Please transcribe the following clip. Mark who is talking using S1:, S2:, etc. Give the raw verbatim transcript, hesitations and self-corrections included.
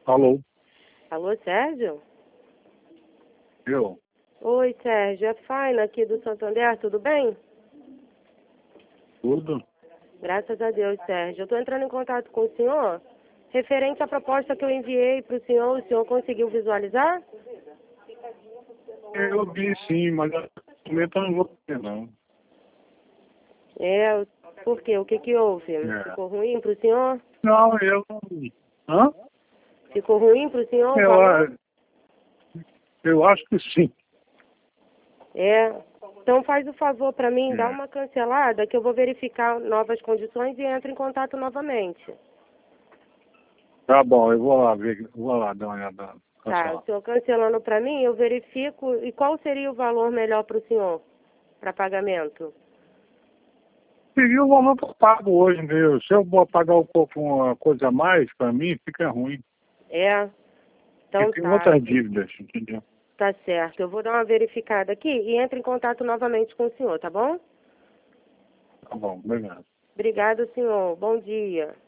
S1: Alô?
S2: Alô, Sérgio?
S1: Eu?
S2: Oi, Sérgio. É Faina aqui do Santander, tudo bem?
S1: Tudo?
S2: Graças a Deus, Sérgio. Eu estou entrando em contato com o senhor referente à proposta que eu enviei para o senhor. O senhor conseguiu visualizar?
S1: Eu vi sim, mas a documento eu não vou ter, não.
S2: É, por quê? O que que houve?
S1: É.
S2: Ficou ruim para o senhor?
S1: Não, eu não... Hã?
S2: Ficou ruim para o senhor o
S1: Eu,
S2: valor?
S1: eu acho que sim.
S2: É. Então faz o favor para mim, dá
S1: É.
S2: uma cancelada que eu vou verificar novas condições e entro em contato novamente.
S1: Tá bom, eu vou lá ver, vou lá dar uma olhada.
S2: Tá, o senhor cancelando para mim, eu verifico. E qual seria o valor melhor para o senhor, para pagamento?
S1: E o valor que eu pago hoje mesmo. Se eu vou pagar um pouco uma coisa a mais, para mim fica ruim.
S2: É? Então
S1: Eu tenho
S2: tá,
S1: outras dívidas, entendeu?
S2: tá certo. Eu vou dar uma verificada aqui e entro em contato novamente com o senhor, tá bom?
S1: Tá bom, obrigado.
S2: Obrigado, senhor. Bom dia.